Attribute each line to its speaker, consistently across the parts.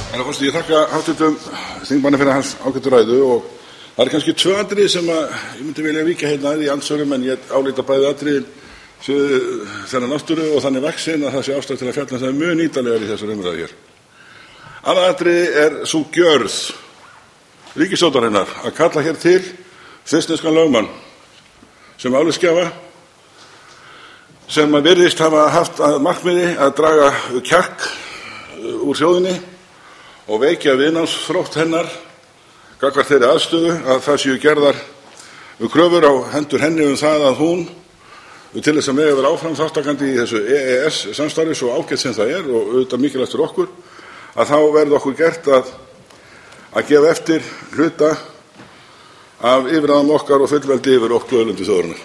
Speaker 1: Herra forseti, ég þakka hv. þingmanni fyrir hans ágætu ræðu og það eru kannski tvö atriði sem ég myndi vilja víkja hérna í andsvörum, en ég álíti að bæði atriðin séu þennan náttúru og þannig vaxin að það sé ástæða til að fjalla það mjög nýtalegar í þessari umræðu hér. Annað atriði er sú gjörð ríkisstjórnarinnar að kalla hér til svissneskan lögmann sem álitsgjafa sem virðist hafa haft að markmiði að draga kjark úr þjóðinni og veikja viðnámsþrótt hennar gagnvart þeirri aðstöðu að það séu gerðar kröfur á hendur henni það að hún til þess að mega vera áfram þátttakandi í þessu EES samstarfi, svo ágætt sem það er og auðvitað mikilvægt fyrir okkur, að þá verði okkur gert að gefa eftir hluta af yfirráðum okkar og fullveldi yfir orkuauðlindu þjóðarinnar.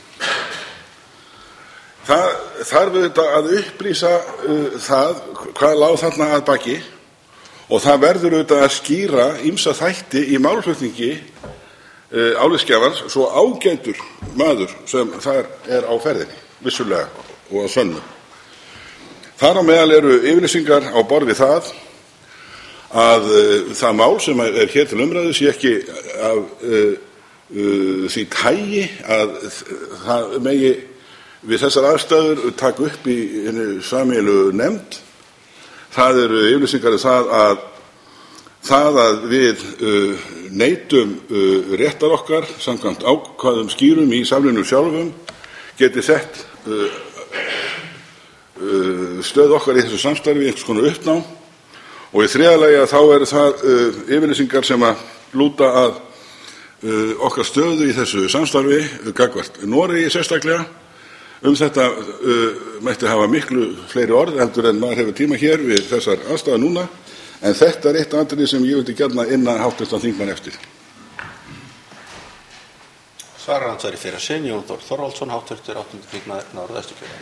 Speaker 1: Það þarf auðvitað að upplýsa það hvað lá þarna að baki og það verður auðvitað að skýra ýmsa þætti í málflutningi álitsgjafans, svo ágætur maður sem þar er á ferðinni, vissulega og að sönnu. Þar á meðal eru yfirlýsingar á borð við það að það mál sem er hér til umræðu sé ekki af því tagi að það megi við þessar aðstæður taka upp í sameiginlegu nefnd. Það eru yfirlýsingar það að við neitum réttar okkar samkvæmt ákvæðum skýrum í samningnum sjálfum geti sett stöð okkar í þessu samstarfi einhvers konar uppnám. Og í þriðja lagi að þá eru það yfirlýsingar sem að lúta að okkar stöðu í þessu samstarfi gagnvart Noregi sérstaklega. Þetta mætti hafa miklu fleiri orð heldur en maður hefur tíma hér við þessar aðstæður núna, en þetta er eitt atriði sem ég vildi gjarna inna hv. þingmann eftir.
Speaker 2: Svarar andsvari fyrir sinn Jón Þór Þorvaldsson, hv. 8. þingmaður Norðausturkjördæmis.